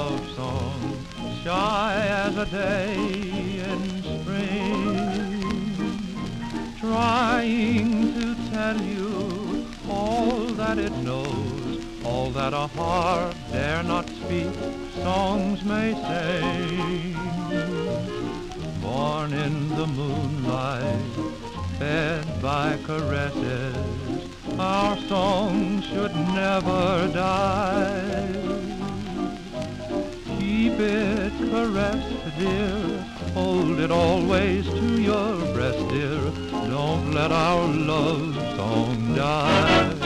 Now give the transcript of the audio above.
love song, shy as a day in spring, trying to tell you all that it knows, all that a heart dare not speak, songs may sing. Born in the moonlight, fed by caresses, our song should never die. Keep it caressed, dear, hold it always to your breast, dear, don't let our love song die.